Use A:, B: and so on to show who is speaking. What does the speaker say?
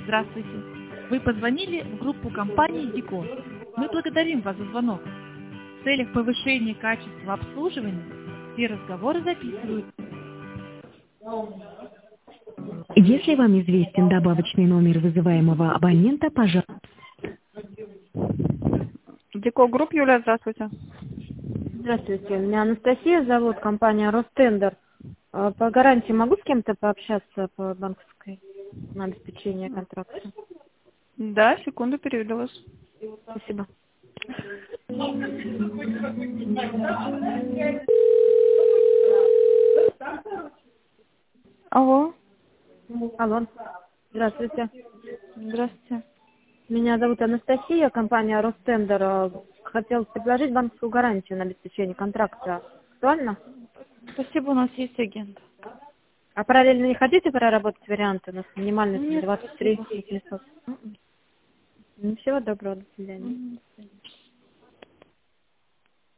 A: Здравствуйте. Вы позвонили в группу компании «Дикор». Мы благодарим вас за звонок. В целях повышения качества обслуживания все разговоры записываются.
B: Если вам известен добавочный номер вызываемого абонента, пожалуйста.
C: Дикор Групп, Юлия, здравствуйте.
D: Здравствуйте, меня Анастасия зовут, компания Ростендер. По гарантии могу с кем-то пообщаться по банковской на обеспечение контракта?
C: Да, секунду, переведу вас.
D: Спасибо.
C: Алло.
D: Алло. Здравствуйте.
C: Здравствуйте.
D: Меня зовут Анастасия, компания Ростендер. Хотела предложить банковскую гарантию на обеспечение контракта. Актуально?
C: Спасибо, у нас есть агент.
D: А параллельно не хотите проработать варианты? У нас минимальный
C: Нет,
D: 23
C: спасибо.
D: 800. Всего доброго, до свидания.
C: До свидания.